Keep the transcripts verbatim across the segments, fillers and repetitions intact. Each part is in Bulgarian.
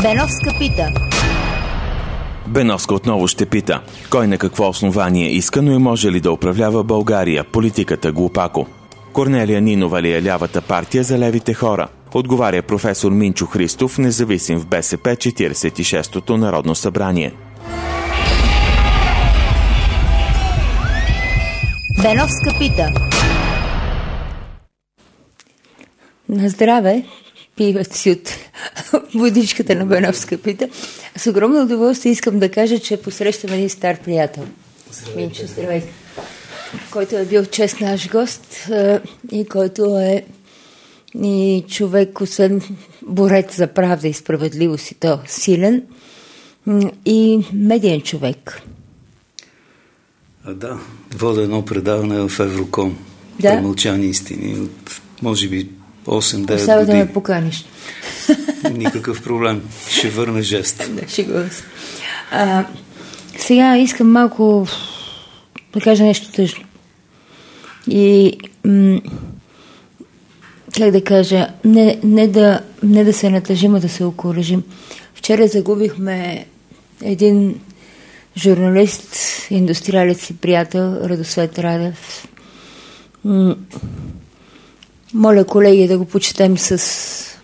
Беновска пита. Беновска отново ще пита. Кой на какво основание иска, но и може ли да управлява България? Политиката глупако. Корнелия Нинова ли е лявата партия за левите хора? Отговаря професор Минчо Христов, независим в БСП, четиридесет и шестото Народно събрание. Беновска пита. На здраве! Пиват си от водичката на Беновска пита. С огромно удоволствие искам да кажа, че посрещам един стар приятел. Минчо, здравей! Който е бил чест наш гост и който е и човек, освен борец за правда и справедливост, и то силен, и медиен човек. А, да, вода едно предаване в Евроком. Да? Премълчани истини от, може би, осем-девет Остава години. да ме поканиш. Никакъв проблем. Ще върна жест. Да, шегувам се. А, сега искам малко да кажа нещо тъжно. И м- как да кажа, не, не, да, не да се натъжим, а да се окуражим. Вчера загубихме един журналист, индустриалец и приятел, Радосвет Радев. М- Моля, колеги, да го почетем с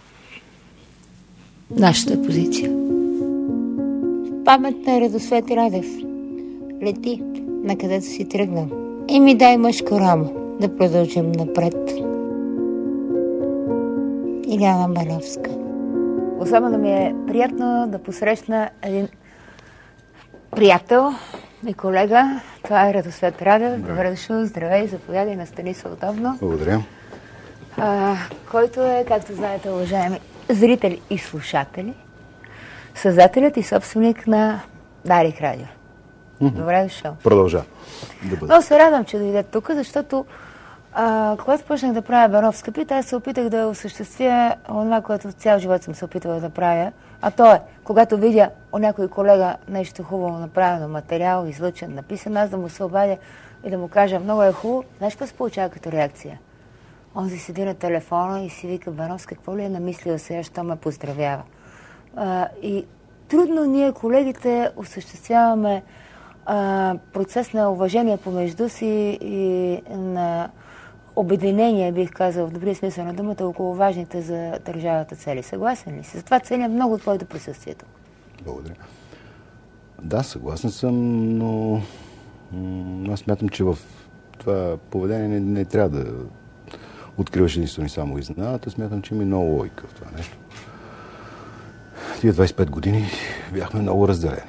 нашата позиция. Памет на Радосвет Радев. Лети, на където си тръгнал. И ми дай мъжко рамо да продължим напред. Иляна Беновска. Особено ми е приятно да посрещна един приятел и колега. Това е Радосвет Радев. Добре дошъл, здравей, заповядай, настани се удобно. Благодаря. А, който е, както знаете, уважаеми зрители и слушатели, създателят и собственик на Дарик Радио. Mm-hmm. Добре дошъл. Продължа. Да Много се радвам, че дойде тук, защото а, когато почнах да правя Беновска пита, аз се опитах да осъществя това, което цял живот съм се опитвала да правя, а то е, когато видя у някой колега нещо хубаво направено, материал, излъчен, написан, аз да му се обадя и да му кажа, много е хубаво, знаеш какво се получава като реакция? Он си седи на телефона и си вика, Беновска, какво ли е намислила сега, що ме поздравява? А, и трудно ние, колегите, осъществяваме а, процес на уважение помежду си и на обединение, бих казал, в добрия смисъл на думата, около важните за държавата цели. Съгласен ли си? Затова целя много твоето присъствие тук. Благодаря. Да, съгласен съм, но м- аз смятам, че в това поведение не, не трябва да откриваш единствено и само изненадата. Смятам, че има много логика в това нещо. Тия двадесет и пет години бяхме много разделени.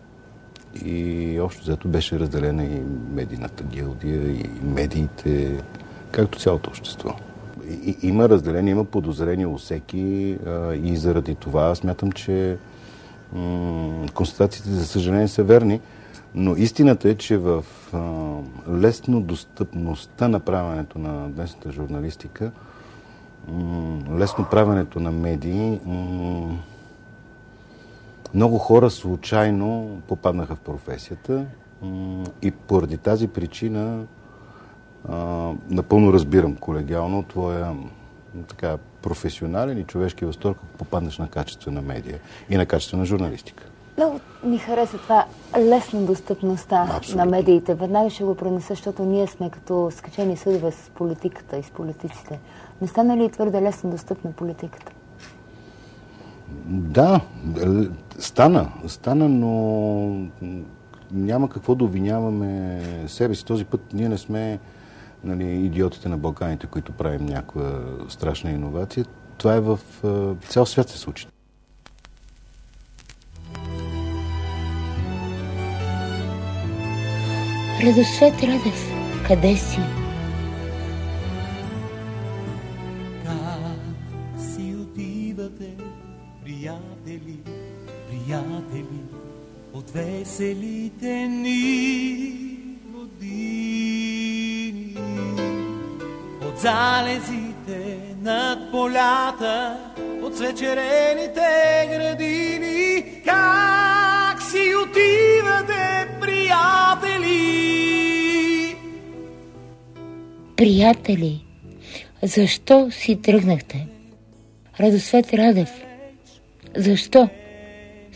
И общо взето беше разделена и медийната гилдия, и медиите, както цялото общество. И, има разделение, има подозрение у всеки а, и заради това смятам, че м- констатациите, за съжаление, са верни. Но истината е, че в а, лесно достъпността на правенето на днесната журналистика, м- лесно правенето на медии, м- много хора случайно попаднаха в професията м- и поради тази причина а, напълно разбирам колегиално твоя така, професионален и човешки възторг, ако попаднеш на качествена медия и на качествена журналистика. Много ми хареса това лесно достъпността Абсолютно. на медиите. Веднага ще го пронеса, защото ние сме като скачени съдове с политиката и с политиците. Не стана ли твърде лесно достъпна политиката? Да, стана. Стана, но няма какво да обвиняваме себе си. Този път ние не сме, нали, идиотите на Балканите, които правим някаква страшна иновация. Това е в цял свят се случи. Радосвет Радев, къде си? Как си отивате, приятели, приятели, от веселите ни години, от залезите над полята, от свечерените градини. Как си отивате, приятели? Приятели, защо си тръгнахте? Радосвет Радев, защо?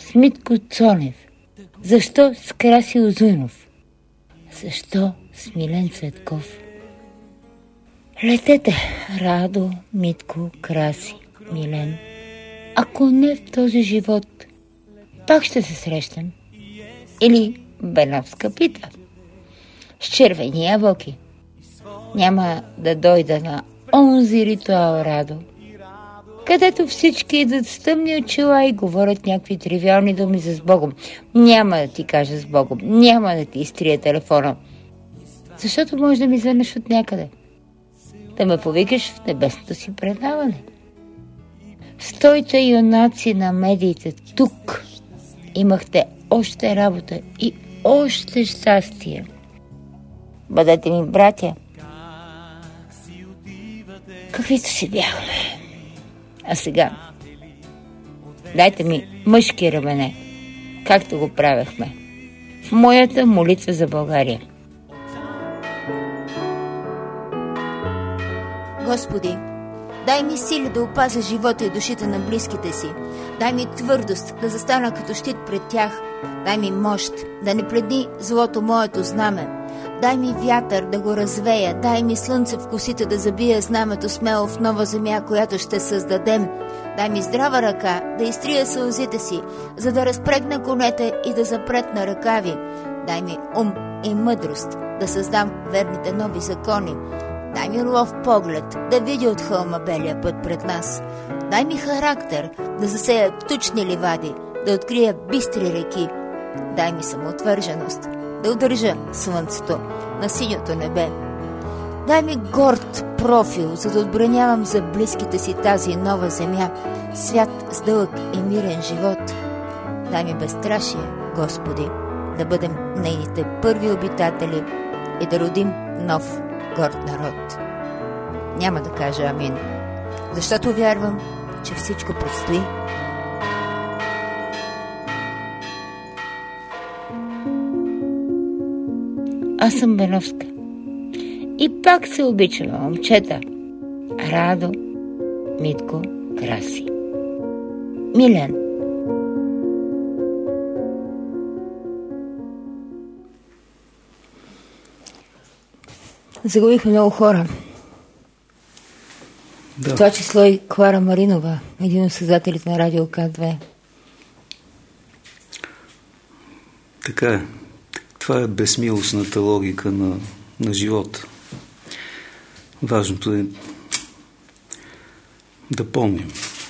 с Митко Цонев? Защо с Краси Озунов? Защо с Милен Цветков? Летете, Радо, Митко, Краси, Милен. Ако не в този живот, пак ще се срещам. Или Беновска пита. С червени ябълки. Няма да дойда на онзи ритуал, Радо, където всички идват с тъмни очила и говорят някакви тривиални думи за с Богом. Няма да ти кажа с Богом, няма да ти изтрия телефона, защото може да ми вземеш от някъде, да ме повикаш в небесното си предаване. Стойте юнаци на медиите, тук имахте още работа и още щастие. Бъдете ми братя, каквито си бяхме. А сега дайте ми мъжки рамене, както го правехме в моята молитва за България. Господи, дай ми сили да опазя живота и душите на близките си. Дай ми твърдост да застана като щит пред тях. Дай ми мощ да не пледни злото моето знаме. Дай ми вятър да го развея. Дай ми слънце в косите да забия знамето смело в нова земя, която ще създадем. Дай ми здрава ръка да изтрия сълзите си, за да разпрегна конете и да запретна ръкави. Дай ми ум и мъдрост да създам верните нови закони. Дай ми лов поглед да видя от хълма белия път пред нас. Дай ми характер да засея тучни ливади, да открия бистри реки. Дай ми самоотвърженост да удържа слънцето на синьото небе. Дай ми горд профил, за да отбранявам за близките си тази нова земя, свят с дълъг и мирен живот. Дай ми безстрашие, Господи, да бъдем нейните първи обитатели и да родим нов горд народ. Няма да кажа амин, защото вярвам, че всичко предстои. Аз съм Беновска. И пак се обичам, момчета. Радо, Митко, Краси. Милен. Загубихме много хора. Да. В това число и Клара Маринова, един от създателите на Радио К две. Така е. Това е безмилостната логика на, на живота. Важното е да помним.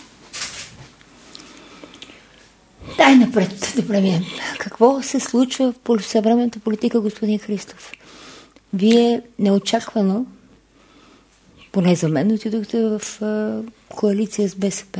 Дай напред да преминем. Какво се случва в съвременната политика, господин Христов? Вие неочаквано, поне за мен, отидохте в а, коалиция с БСП.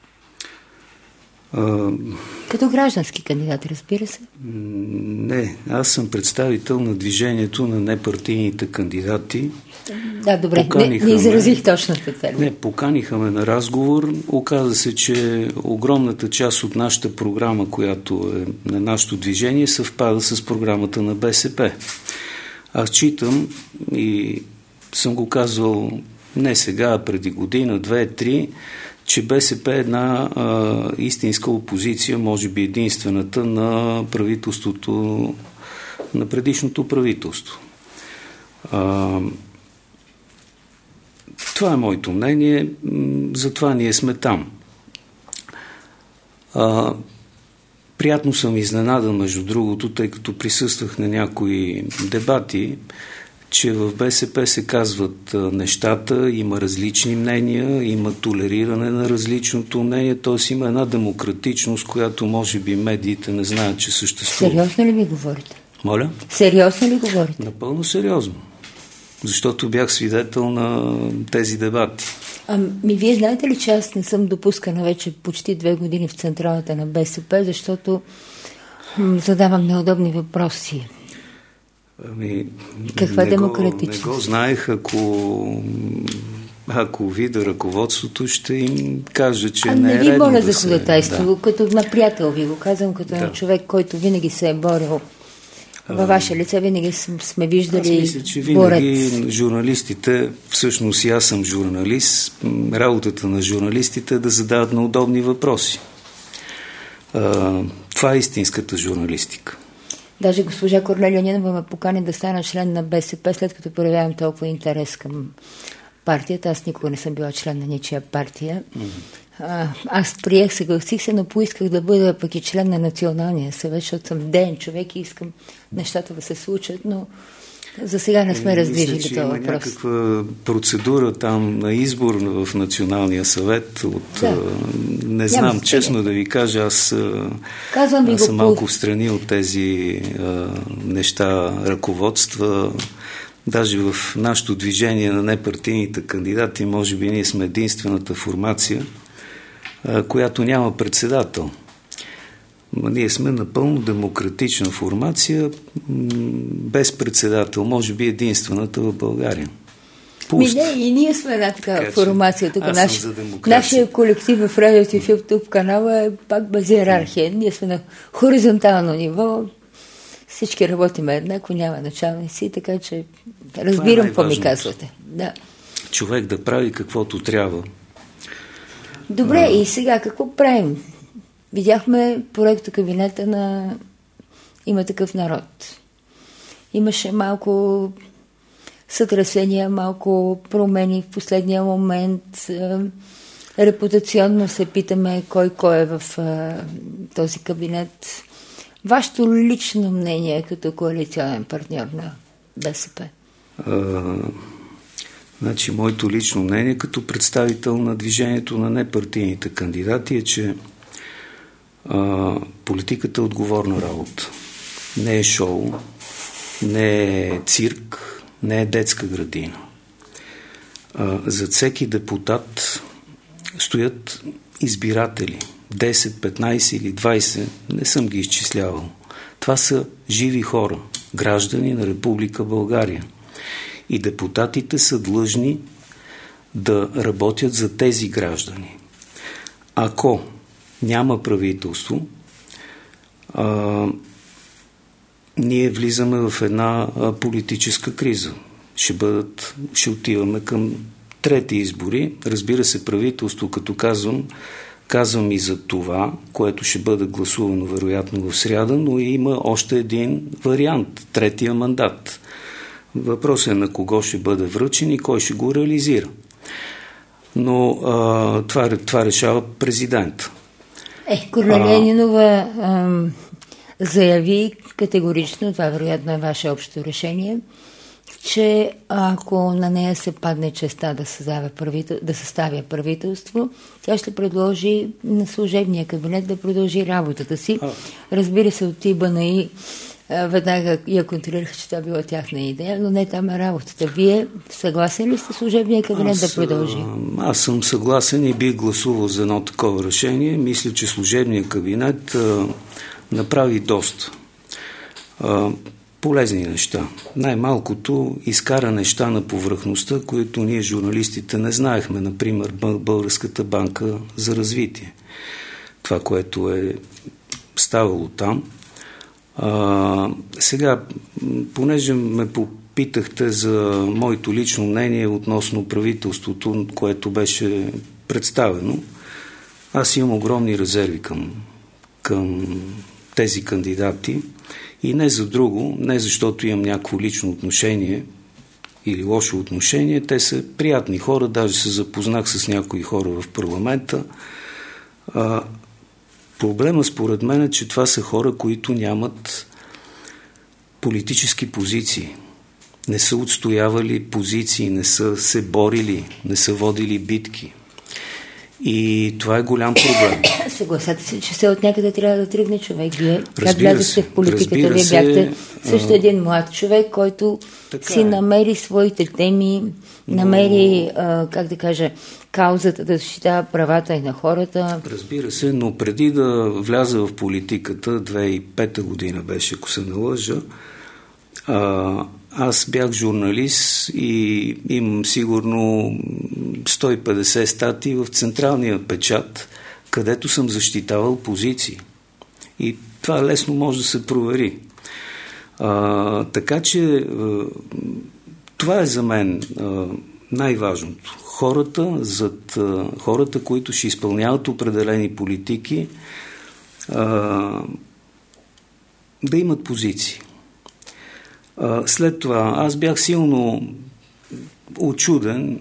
А, Като граждански кандидат, разбира се. Не, аз съм представител на движението на непартийните кандидати. Да, добре, не, не изразих точната цел. Не, поканиха ме на разговор. Оказа се, че огромната част от нашата програма, която е на нашето движение, съвпада с програмата на БСП. Аз читам и съм го казвал не сега, а преди година, две, три, че БСП е една а, истинска опозиция, може би единствената на правителството, на предишното правителство. А, това е моето мнение, затова ние сме там. А, приятно съм изненадан, между другото, тъй като присъствах на някои дебати, че в БСП се казват нещата, има различни мнения, има толериране на различното мнение, т.е. има една демократичност, която може би медиите не знаят, че съществува. Сериозно ли ми говорите? Моля? Сериозно ли говорите? Напълно сериозно. Защото бях свидетел на тези дебати. Ами, вие знаете ли, че аз не съм допускана вече почти две години в централата на БСП, защото м- задавам неудобни въпроси. Ами, Каква не демократичност? Го, не го знаех, ако, ако видя ръководството, ще им кажа, че а не е редно редно моля да за се... ходатайство, Да. като на приятел ви го казвам, като Да. на човек, който винаги се е борил. Във ваше лице винаги сме виждали. Аз мисля, че винаги борец. Журналистите, всъщност и аз съм журналист, работата на журналистите е да задават на удобни въпроси. А, това е истинската журналистика. Даже госпожа Корнелия Нинова ме покани да стана член на БСП, след като проявявам толкова интерес към партията. Аз никога не съм била член на ничия партия. Mm-hmm. А, аз приех, съгласих се, но поисках да бъда пък и член на Националния съвет, защото съм ден човек и искам нещата да се случат, но за сега не сме раздвижили този въпрос. Има някаква процедура там на избор в Националния съвет от... Да. Не знам, Няма честно стига. Да ви кажа, аз, Казвам аз съм го малко по... в страни от тези а, неща, ръководства. Даже в нашето движение на непартийните кандидати, може би ние сме единствената формация, а, която няма председател. Ние сме напълно демократична формация, без председател, може би единствената в България. Ми не, и ние сме една такава така, формация. Тук наш, нашия колектив в радиото и в YouTube канала е пак без иерархия. Ние сме на хоризонтално ниво, всички работим еднакво, няма началници, така че разбирам какво ми казвате. Да. Човек да прави каквото трябва. Добре, а... и сега какво правим? Видяхме проекта кабинета на Има такъв народ. Имаше малко сътресения, малко промени в последния момент. Репутационно се питаме кой кой е в този кабинет. Вашето лично мнение като коалиционен партньор на БСП? А, значи, моето лично мнение като представител на движението на непартийните кандидати е, че а, политиката е отговорна работа. Не е шоу, не е цирк, не е детска градина. А, зад всеки депутат стоят избиратели. десет, петнайсет или двайсет, не съм ги изчислявал. Това са живи хора, граждани на Република България. И депутатите са длъжни да работят за тези граждани. Ако няма правителство, а, ние влизаме в една а, политическа криза. Ще бъдат, ще отиваме към трети избори. Разбира се, правителство, като казвам, казвам и за това, което ще бъде гласувано вероятно в сряда, но има още един вариант, третия мандат. Въпросът е на кого ще бъде връчен и кой ще го реализира. Но а, това, това решава президент. Е, Корнелия Нинова заяви категорично, това вероятно е ваше общо решение, че ако на нея се падне честа да съставя, правител... да съставя правителство, тя ще предложи на служебния кабинет да продължи работата си. Разбира се, от ИБАНА и веднага я контролираха, че това била тяхна идея, но не там е работата. Вие съгласен ли сте служебния кабинет аз, да продължи? Аз съм съгласен и бих гласувал за едно такова решение. Мисля, че служебния кабинет а, направи доста а, полезни неща. Най-малкото изкара неща на повърхността, които ние журналистите не знаехме. Например, Българската банка за развитие. Това, което е ставало там. А, сега, понеже ме попитахте за моето лично мнение относно правителството, което беше представено, аз имам огромни резерви към, към тези кандидати и не за друго, не защото имам някакво лично отношение или лошо отношение, те са приятни хора, даже се запознах с някои хора в парламента. А, Проблема според мен е, че това са хора, които нямат политически позиции. Не са отстоявали позиции, не са се борили, не са водили битки. И това е голям проблем. Съгласете се, че се от някъде трябва да тръгне човек. Вие как влязохте в политиката? Вие бяхте също един млад човек, който си е. намери своите теми, намери, но... а, как да кажа, каузата да защитава правата и на хората. Разбира се, но преди да вляза в политиката, две хиляди и пета година беше, ако се не лъжа, а, аз бях журналист и имам сигурно сто и петдесет статии в Централния печат, където съм защитавал позиции. И това лесно може да се провери. А, така че а, това е за мен а, най-важното. Хората, зад, а, хората, които ще изпълняват определени политики, а, да имат позиции. А, след това аз бях силно учуден,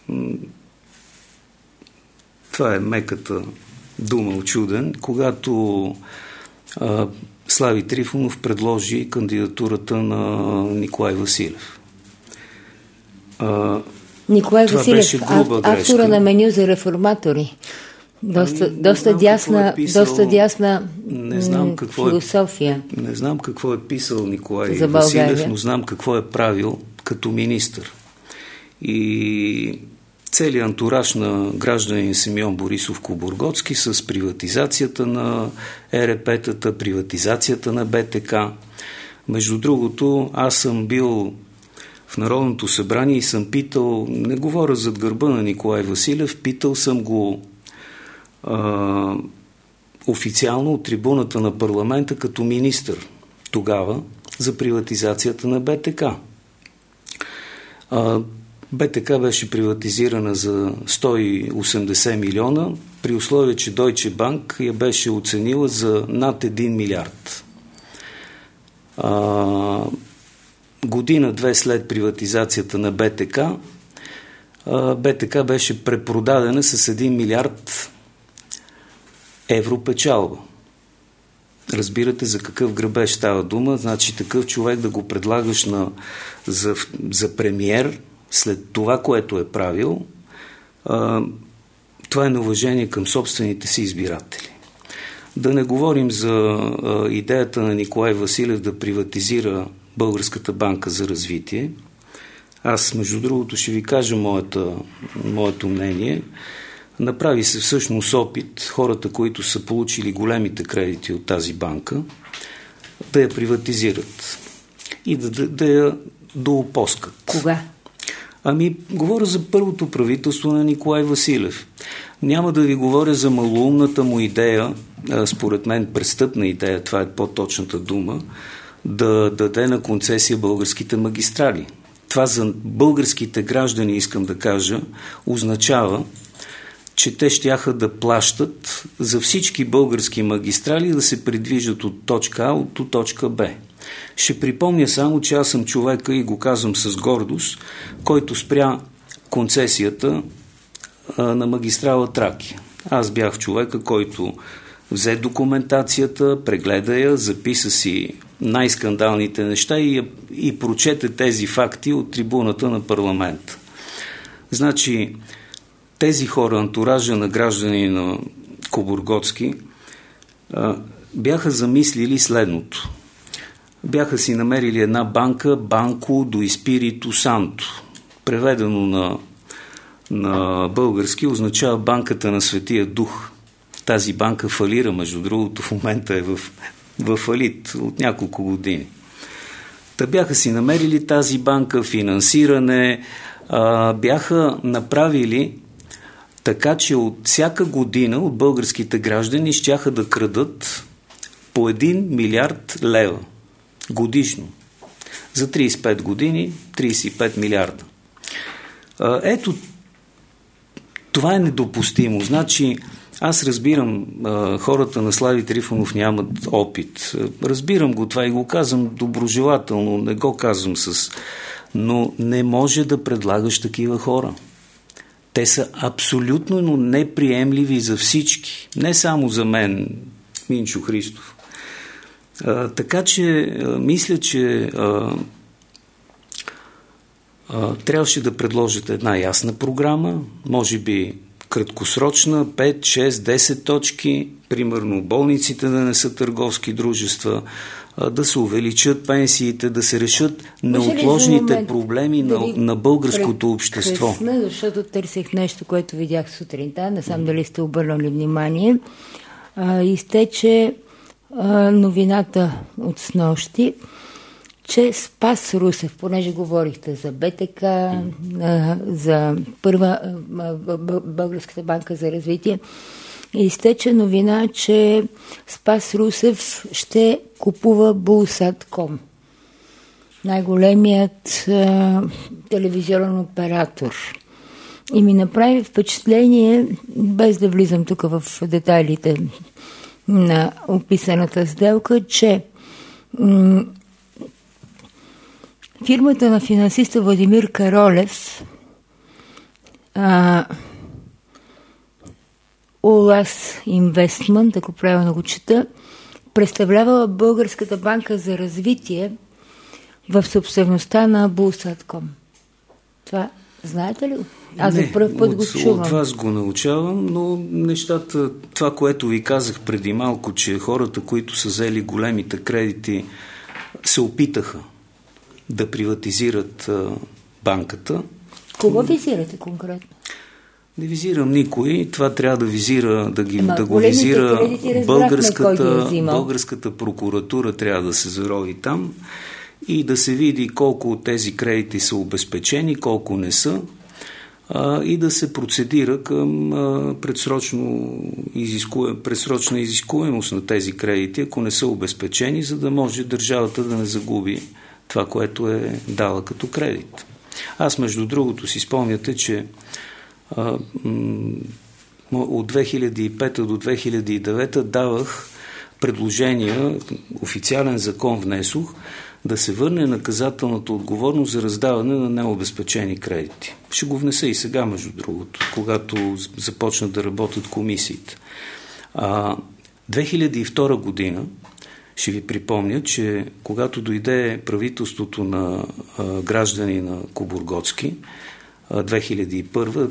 това е меката дума учуден, когато а, Слави Трифонов предложи кандидатурата на Николай Василев. А, Николай Василев, автора на меню за реформатори. Доста, ами, доста, дясна, е писал, доста дясна не знам какво философия. Е, не знам какво е писал Николай Василев, но знам какво е правил като министър. И целият антураж на гражданин Симеон Борисов Кобургготски с приватизацията на Е Р П-тата, приватизацията на Б Т К. Между другото, аз съм бил в Народното събрание и съм питал, не говоря зад гърба на Николай Василев, питал съм го а, официално от трибуната на парламента като министър тогава за приватизацията на Б Т К. А, Б Т К беше приватизирана за сто и осемдесет милиона, при условие, че Deutsche Bank я беше оценила за над един милиард. А, година-две след приватизацията на Б Т К, Б Т К беше препродадена с един милиард евро печалба. Разбирате за какъв грабеж става дума. Значи такъв човек да го предлагаш на, за, за премиер след това, което е правил, а, това е неуважение към собствените си избиратели. Да не говорим за а, идеята на Николай Василев да приватизира Българската банка за развитие. Аз, между другото, ще ви кажа моята, моето мнение. Направи се всъщност опит хората, които са получили големите кредити от тази банка, да я приватизират и да, да, да я доопоскат. Кога? Ами, говоря за първото правителство на Николай Василев. Няма да ви говоря за малоумната му идея, според мен престъпна идея, това е по-точната дума, да даде на концесия българските магистрали. Това за българските граждани, искам да кажа, означава, че те щяха да плащат за всички български магистрали да се придвижат от точка А до точка Б. Ще припомня само, че аз съм човека и го казвам с гордост, който спря концесията а, на магистрала Тракия. Аз бях човека, който взе документацията, прегледа я, записа си най-скандалните неща и, и прочете тези факти от трибуната на парламента. Значи, тези хора, антуража на граждани на Кобургготски, бяха замислили следното. Бяха си намерили една банка, Банко до Espírito Santo. Преведено на, на български означава банката на Светия Дух. Тази банка фалира, между другото, в момента е в, в фалит от няколко години. Та бяха си намерили тази банка, финансиране, а, бяха направили така, че от всяка година от българските граждани щяха да крадат по един милиард лева годишно. За трийсет и пет години трийсет и пет милиарда. А, ето, това е недопустимо. Значи, аз разбирам, а, хората на Слави Трифонов нямат опит. Разбирам го това и го казвам доброжелателно, не го казвам с... Но не може да предлагаш такива хора. Те са абсолютно неприемливи за всички. Не само за мен, Минчо Христов. А, така че, а, мисля, че а, а, трябваше да предложите една ясна програма, може би краткосрочна, пет, шест, десет точки, примерно болниците да не са търговски дружества, да се увеличат пенсиите, да се решат неотложните проблеми да на, на българското общество. Кръсна, защото търсих нещо, което видях сутринта, не знам дали сте обърнали внимание. А, изтече а, новината от снощи, че Спас Русев, понеже говорихте за Б Т К, а, за първа а, Българската банка за развитие, изтече новина, че Спас Русев ще купува Булсат точка ком, най-големият а, телевизионен оператор. И ми направи впечатление, без да влизам тук в детайлите на описаната сделка, че м- фирмата на финансиста Владимир Каролев, а, Улас Инвестмент, ако правилно го чета, представлява Българската банка за развитие в собствеността на Булсат точка ком. Това знаете ли? Аз за първ път от, го чувам. От вас го научавам, но нещата, това, което ви казах преди малко, че хората, които са взели големите кредити, се опитаха да приватизират а, банката. Кого визирате конкретно? Не визирам никой. Това трябва да визира, да, ги, Ема, да го визира българската, е българската прокуратура, трябва да се зарови там и да се види колко от тези кредити са обезпечени, колко не са, а, и да се процедира към а, предсрочно изискуем, предсрочна изискуемост на тези кредити, ако не са обезпечени, за да може държавата да не загуби това, което е дала като кредит. Аз, между другото, си спомняте, че а, м- от две хиляди и пета до две хиляди и девета давах предложения, официален закон внесох, да се върне наказателната отговорност за раздаване на необезпечени кредити. Ще го внеса и сега, между другото, когато започнат да работят комисиите. А, две хиляди и втора година, ще ви припомня, че когато дойде правителството на а, граждани на Кобурготски, а, две хиляди и първа,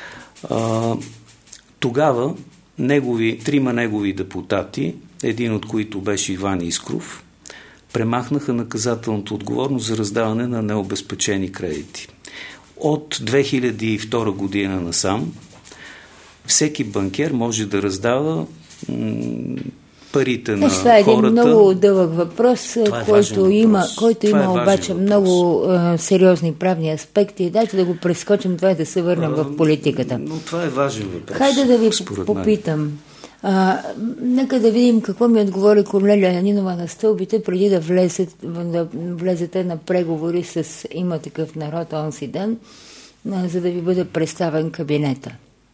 а, тогава негови, трима негови депутати, един от които беше Иван Искров, премахнаха наказателната отговорност за раздаване на необезпечени кредити. От две хиляди и втора година насам всеки банкер може да раздава м- парите на това е хората. Това е един много дълъг въпрос, който има, който има е обаче въпрос. много а, сериозни правни аспекти. Дайте да го прескочим, това и да се върнем а, в политиката. Но това е важен въпрос. Хайде да ви попитам. А, нека да видим какво ми отговори Корнелия Нинова на стълбите, преди да, влезет, да влезете на преговори с Има такъв народ онзи ден, а, за да ви бъде представен кабинета.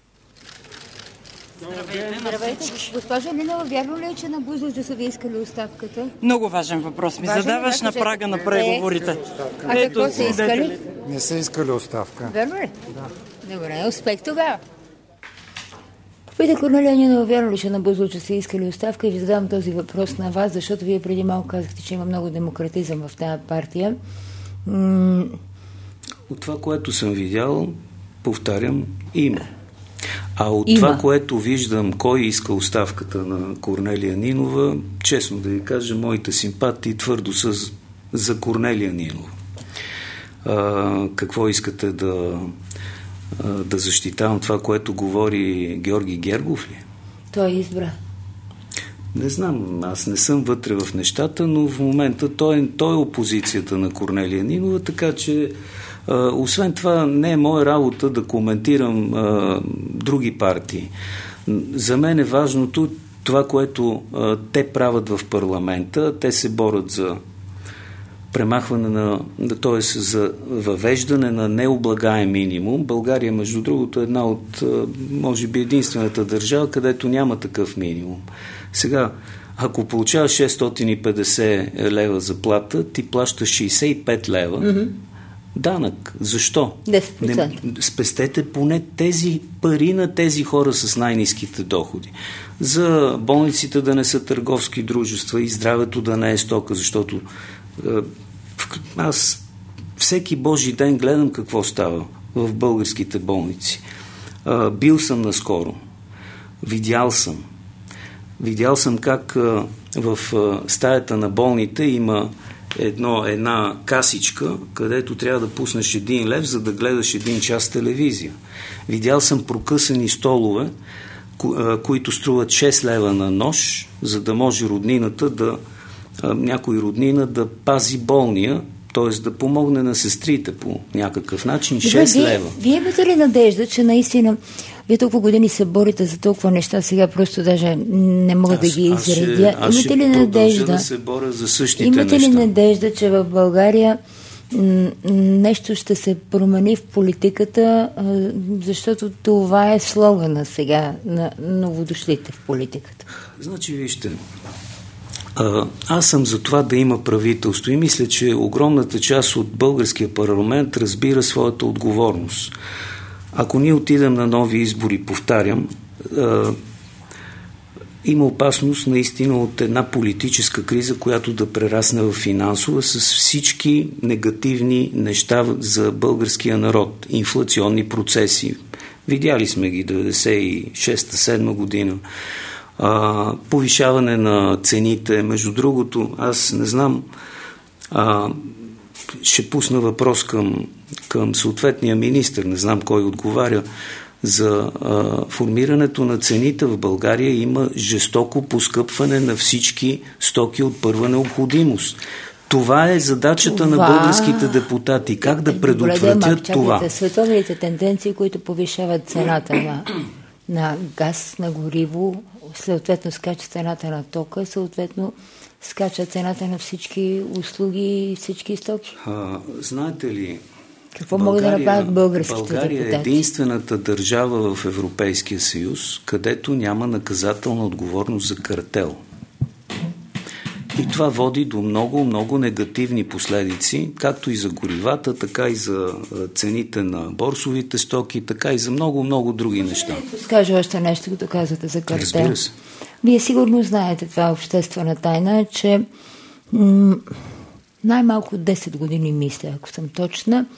Здравейте, Здравейте. Госпожа Нинова, вярно ли е, че на Бузлуджа са ви искали оставката? Много важен въпрос ми важен, задаваш на прага на преговорите. А какво са искали? Не са искали оставка. Верно ли? Да. Добре, успех тогава. Попита Корнелия Нинова, вярно ли, че на Бузлуджа са искали оставка, и ви задавам този въпрос на вас, защото вие преди малко казахте, че има много демократизъм в тази партия. М- От това, което съм видял, повтарям, има. А от Има. това, което виждам, кой иска оставката на Корнелия Нинова, честно да ви кажа, моите симпатии твърдо са за Корнелия Нинова. А, какво искате да, а, да защитавам това, което говори Георги Гергов ли? Той избра. Не знам, аз не съм вътре в нещата, но в момента той е, той е опозицията на Корнелия Нинова, така че Uh, освен това, не е моя работа да коментирам uh, други партии. За мен е важното това, което uh, те правят в парламента. Те се борят за премахване на, т.е. за въвеждане на необлагаем минимум. България, между другото, е една от, uh, може би, единствената държава, където няма такъв минимум. Сега, ако получаваш шестстотин и петдесет лева заплата, ти плащаш шейсет и пет лева, mm-hmm. данък. Защо? десет процента. Не, спестете поне тези пари на тези хора с най-ниските доходи. За болниците да не са търговски дружества и здравето да не е стока, защото е, аз всеки божи ден гледам какво става в българските болници. Е, бил съм наскоро. Видял съм. Видял съм как е, в е, стаята на болните има Едно, една касичка, където трябва да пуснеш един лев, за да гледаш един час телевизия. Видял съм прокъсани столове, ко- които струват шест лева на нощ, за да може роднината да, някой роднина да пази болния, т.е. да помогне на сестрите по някакъв начин. шест вие, лева. Вие имате ли надежда, че наистина вие толкова години се борите за толкова неща, сега просто даже не мога аз, да ги изредя. Аз ще, имате ли надежда да се боря за същите имате неща? ли надежда, че в България м- нещо ще се промени в политиката, а, защото това е слогана сега на новодошлите в политиката? Значи, вижте, Аз съм за това да има правителство и мисля, че огромната част от българския парламент разбира своята отговорност. Ако ние отидем на нови избори, повтарям, има опасност наистина от една политическа криза, която да прерасне в финансова с всички негативни неща за българския народ. Инфлационни процеси. Видяли сме ги деветдесет и шеста седма година. А, повишаване на цените. Между другото, аз не знам, а, ще пусна въпрос към, към съответния министър, не знам кой отговаря, за а, формирането на цените в България. Има жестоко поскъпване на всички стоки от първа необходимост. Това е задачата това... на българските депутати. Как да предотвратят Добре, това? Световните тенденции, които повишават цената на, на газ, на гориво, съответно скача цената на тока, съответно скача цената на всички услуги и всички стоки. А, знаете ли, какво България, могат да направят българските България депутати? България е единствената държава в Европейския съюз, където няма наказателна отговорност за картел. И това води до много, много негативни последици, както и за горивата, така и за цените на борсовите стоки, така и за много, много други неща. Скажа още нещо, като казвате за картел. Разбира се. Вие сигурно знаете, това е обществена тайна, че м- най-малко десет години, мисля, ако съм точна,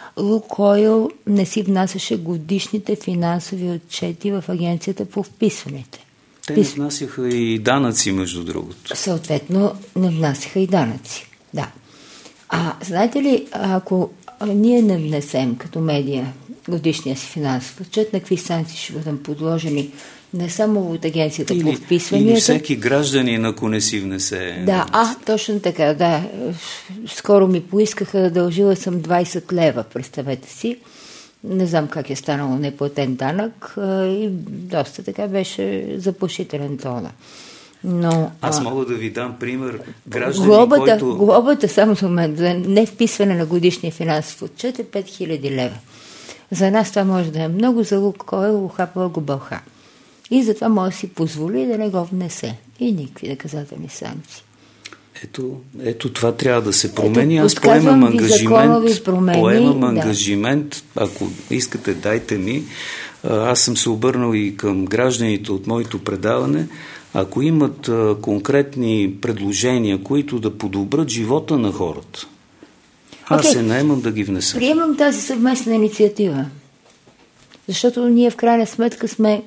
Лукойл не си внасяше годишните финансови отчети в агенцията по вписването. Те не внасяха и данъци, между другото. Съответно, не внасяха и данъци. Да. А знаете ли, ако ние не внесем като медия годишния си финансов отчет, на какви санкции ще бъдем подложени не само от агенцията или, по вписванията. Или всеки гражданин, ако не си внесе. Да, а, точно така, да. Скоро ми поискаха да дължила съм двайсет лева, представете си. Не знам как е станало неплатен данък и доста така беше заплашителен тона. Но, Аз а, мога да ви дам пример. Гражданин, глобата, който... глобата, само за момент, за не вписване на годишния финансов отчет е пет хиляди лева. За нас това може да е много, за Лукойл ухапала го бълха. И затова може да си позволи да не го внесе. И никакви наказателни санкции. Ето, ето това трябва да се промени. Ето, Аз поемам ангажимент, промени, поемам да. ангажимент, ако искате, дайте ми. Аз съм се обърнал и към гражданите от моето предаване. Ако имат а, конкретни предложения, които да подобрят живота на хората, аз okay. се наемам да ги внеса. Приемам тази съвместна инициатива. Защото ние в крайна сметка сме,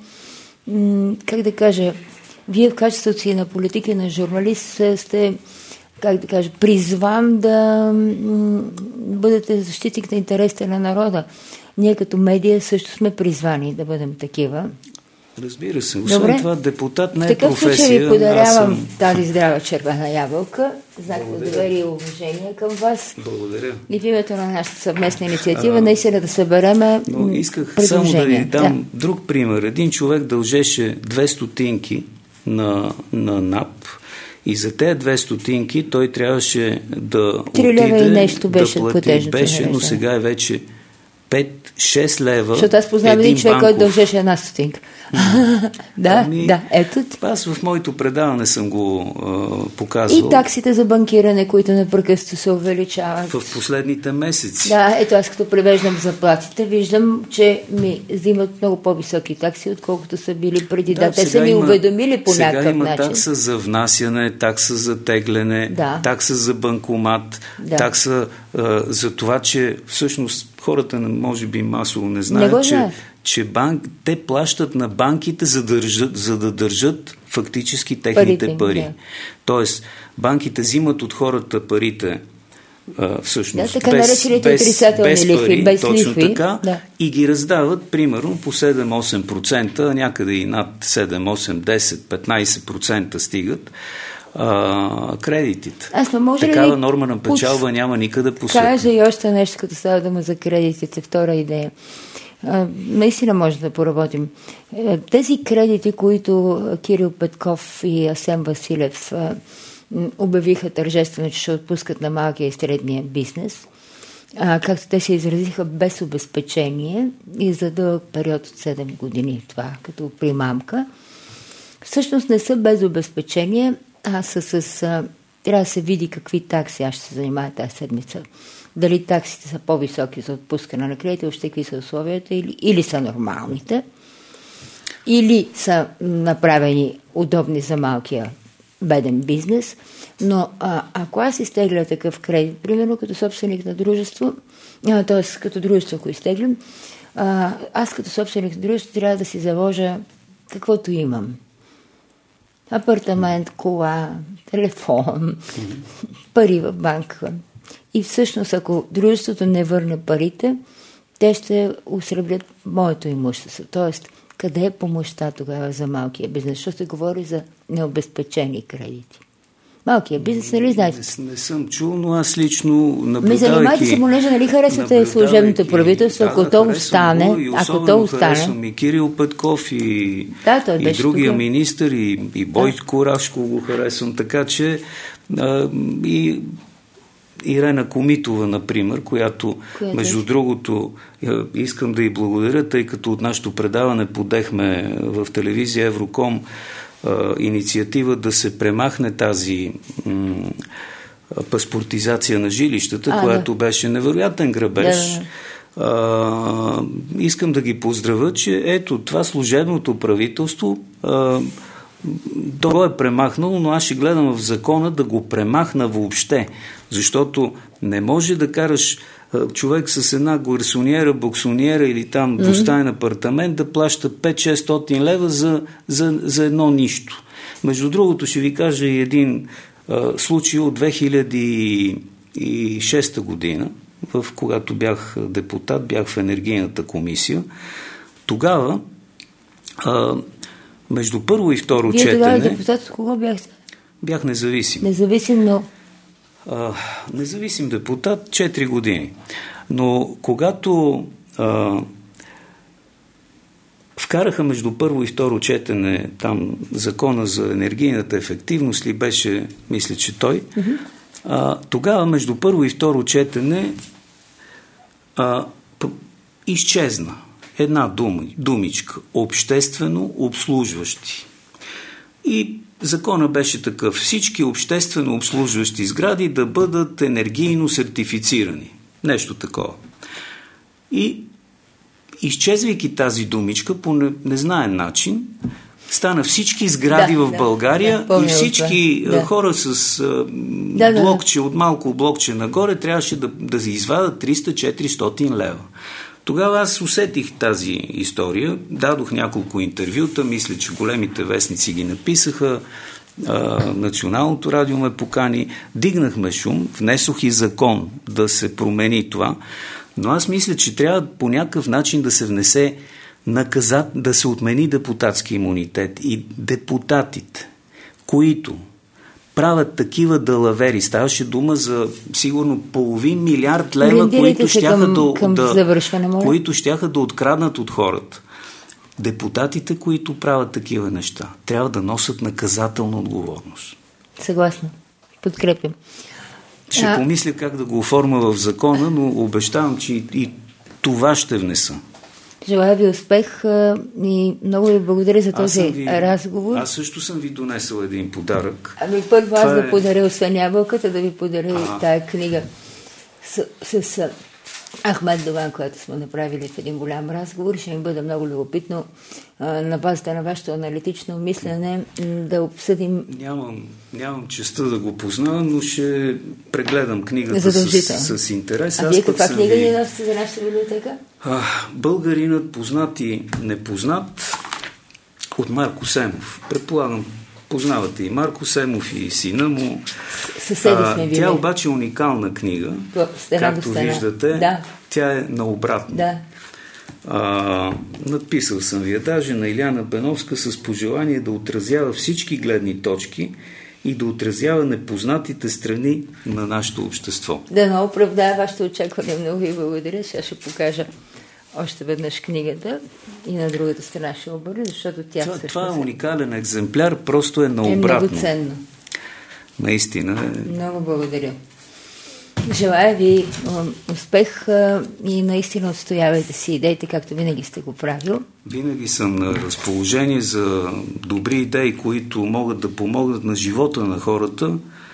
м- как да кажа, вие в качеството си на политик и на журналист сте, как да кажа, призван да м- бъдете защитник на интересите на народа. Ние като медия също сме призвани да бъдем такива. Разбира се. Освен Добре. това, депутат не е професия. В такъв професия. случай ви подарявам съм... тази здрава червена ябълка. Знак на доверие и уважение към вас. Благодаря. И в името на нашата съвместна инициатива а, наистина да събереме но исках само да ви дам да. друг пример. Един човек дължеше две стотинки на, на НАП и за тези две стотинки той трябваше да отиде и нещо беше да плати. Беше, но сега е вече пет-шест лева. Защото аз познавам един човек, който дължеше една стотинка. да, ами, да, ето. Аз в моето предаване съм го а, показвал. И таксите за банкиране, които непрекъснато се увеличават. В последните месеци. Да, ето аз като превеждам заплатите, виждам, че ми взимат много по-високи такси, отколкото са били преди. Да, да те са ми има, уведомили по някакъв начин. Сега има начин. такса за внасяне, такса за тегляне, да. такса за банкомат, да. такса а, за това, че всъщност хората може би масово не знаят, не че, че банк, те плащат на банките, за да държат, за да държат фактически техните парите, пари. Да. Тоест, банките взимат от хората парите а, всъщност да, така без, без, без лихви, пари, без точно лихви, така, да. И ги раздават примерно по седем-осем процента, някъде и над седем, осем, десет, петнайсет процента стигат А, кредитите. Такава норма на печалба пус... няма никъде по света. Кажа и още нещо, като става дума за кредитите. Втора идея. А, наистина може да поработим. Тези кредити, които Кирил Петков и Асен Василев а, обявиха тържествено, че ще отпускат на малкия и средния бизнес, а, както те се изразиха, без обезпечение и за дълъг период от седем години, това като примамка, всъщност не са без обезпечение, аз с, с, а, трябва да се види какви такси аз ще се занимая тази седмица. Дали таксите са по-високи за отпускане на кредити, още какви са условията, или, или са нормалните, или са направени удобни за малкия беден бизнес. Но а, ако аз изтегля такъв кредит, примерно като собственик на дружество, т.е. като дружество, ако изтеглям, а, аз като собственик на дружество трябва да си заложа каквото имам. Апартамент, кола, телефон, пари в банка. И всъщност, ако дружеството не върне парите, те ще усребрят моето имущество. Тоест, къде е помощта тогава за малкия бизнес? Защото се говори за необезпечени кредити. Малкият бизнес, нали знаете? Не, не съм чул, но аз лично наблюдавайки... Ме занимайте се, понеже, нали харесвате служебното правителство, да, ако да, то остане, ако то остане... Харесвам и Кирил Петков, и, да, и другия тук. Министър, и, и Бойко да. Рашко го харесвам, така че а, и Ирена Комитова, например, която, Коя между е? другото, искам да й благодаря, тъй като от нашето предаване подехме в телевизия Евроком инициатива да се премахне тази м- паспортизация на жилищата, а, която да. беше невероятен грабеж. Да, да. А, искам да ги поздравя, че ето това служебното правителство а, то е премахнало, но аз ще гледам в закона да го премахна въобще, защото не може да караш човек с една гарсониера, боксониера или там двустаен mm-hmm. апартамент да плаща пет-шестстотин лева за, за, за едно нищо. Между другото ще ви кажа и един а, случай от две хиляди и шеста година, в когато бях депутат, бях в енергийната комисия. Тогава а, между първо и второ Вие четене... Вие тогава депутат с кого бяхте? Бях независим. Независим, но... А, независим депутат четири години. Но когато а, вкараха между първо и второ четене там закона за енергийната ефективност ли беше, мисля, че той, mm-hmm. а, тогава между първо и второ четене а, п- изчезна една дума, думичка – обществено обслужващи. И закона беше такъв: всички обществено обслужващи сгради да бъдат енергийно сертифицирани. Нещо такова. И изчезвайки тази думичка по незнаен начин, стана всички сгради да, в България да, да, и всички да. хора с а, да, блокче, да, да. от малко блокче нагоре трябваше да, да се извадат триста-четиристотин лева. Тогава аз усетих тази история, дадох няколко интервюта, мисля, че големите вестници ги написаха, а, Националното радио ме покани, дигнахме шум, внесох и закон да се промени това, но аз мисля, че трябва по някакъв начин да се внесе наказат, да се отмени депутатски имунитет и депутатите, които правят такива далавери. Ставаше дума за сигурно половин милиард лева, които щяха, към, да, към да, които щяха да откраднат от хората. Депутатите, които правят такива неща, трябва да носят наказателна отговорност. Съгласна. Подкрепям. Ще а... помисля как да го оформя в закона, но обещавам, че и, и това ще внеса. Желая ви успех и много ви благодаря за този ви, разговор. Аз също съм ви донесъл един подарък. Ами първо аз да е... подаря, освен ябълката, да ви подаря а... тая книга с, с, с Ахмед Дован, която сме направили в един голям разговор. Ще ми бъде много любопитно на базата на вашето аналитично мислене да обсъдим... Нямам, нямам честа да го познавам, но ще прегледам книгата с, с интерес. А аз вие каква книга ви... ни носите за нашата библиотека? А, Българинът познат и непознат от Марко Семов. Предполагам, познавате и Марко Семов, и сина му. Съседи сме били. Тя е обаче уникална книга, както виждате. Да. Тя е наобратно. Да. А, надписал съм ви даже на Иляна Беновска с пожелание да отразява всички гледни точки и да отразява непознатите страни на нашето общество. Да, но оправдая вашето очакване. Много ви благодаря. Сега ще покажа още веднъж книгата и на другата страна ще обърля, защото тя това, всъщност... Това е уникален екземпляр, просто е наобратно. Е много ценно. Наистина е... Много благодаря. Желая ви успех и наистина отстоявайте си идеите, както винаги сте го правил. Винаги съм на разположение за добри идеи, които могат да помогнат на живота на хората.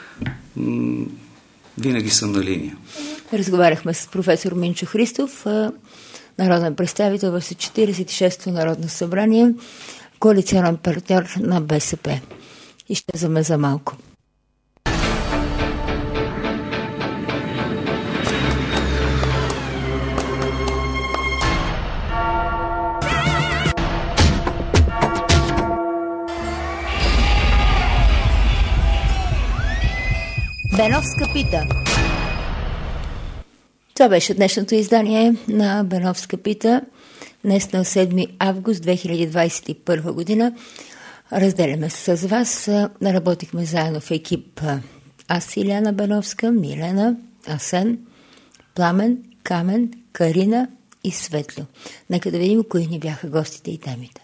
Винаги съм на линия. Разговаряхме с професор Минчо Христов, народен представител в четиридесет и шесто Народно събрание, коалиционен партньор на БСП. Изчезваме за малко. Беновска пита. Това беше днешното издание на Беновска пита. Днес на седми август две хиляди двадесет и първа година. Разделяме се с вас. Работихме заедно в екип аз, Иляна Беновска, Милена, Асен, Пламен, Камен, Карина и Светло. Нека да видим кои ни бяха гостите и темите.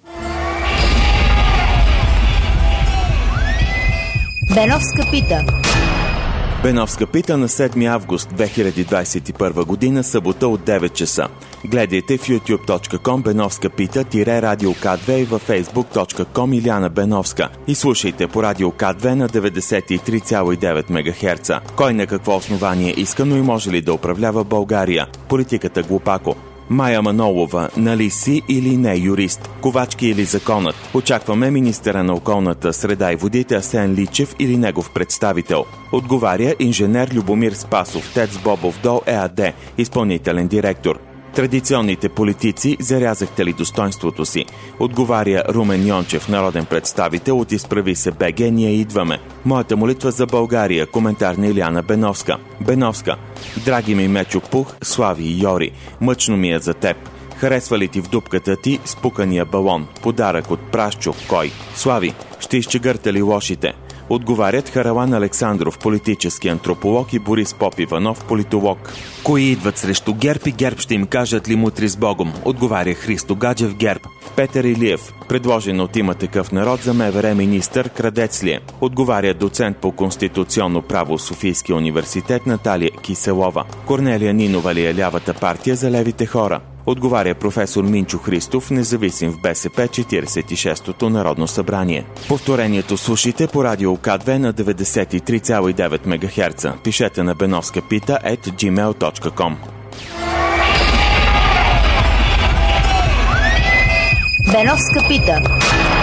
Беновска пита. Беновска пита на седми август две хиляди двадесет и първа година, събота от девет часа. Гледайте в ютуб точка ком Беновска пита радио К две и във фейсбук точка ком Иляна Беновска. И слушайте по радио К две на деветдесет и три цяло и девет мегахерца. Кой на какво основание иска, но и може ли да управлява България? Политиката глупако. Майя Манолова, нали си или не юрист? Ковачки или законът? Очакваме министъра на околната среда и водите Асен Личев или негов представител. Отговаря инженер Любомир Спасов, ТЕЦ Бобов дол ЕАД, изпълнителен директор. Традиционните политици, зарязахте ли достоинството си? Отговаря Румен Йончев, народен представител от Изправи се БГ, ние идваме. Моята молитва за България, коментар на Иляна Беновска. Беновска, драги ми Мечо Пух, Слави и Йори, мъчно ми е за теб. Харесва ли ти в дупката ти спукания балон? Подарък от Прашчо, кой? Слави, ще изчегърта ли лошите? Отговарят Харалан Александров, политически антрополог, и Борис Поп Иванов, политолог. Кои идват срещу ГЕРБ и ГЕРБ ще им кажат ли мутри с Богом? Отговаря Христо Гаджев, ГЕРБ. Петър Илиев, предложен от Има такъв народ за МВР министър, крадец ли е? Отговаря доцент по конституционно право в Софийския университет Наталия Киселова. Корнелия Нинова ли е лявата партия за левите хора? Отговаря професор Минчо Христов, независим в БСП, четиридесет и шестото Народно събрание. Повторението слушайте по радио К две на деветдесет и три цяло и девет мегахерца. Пишете на беновска пита ет джимейл точка ком. Беновска пита.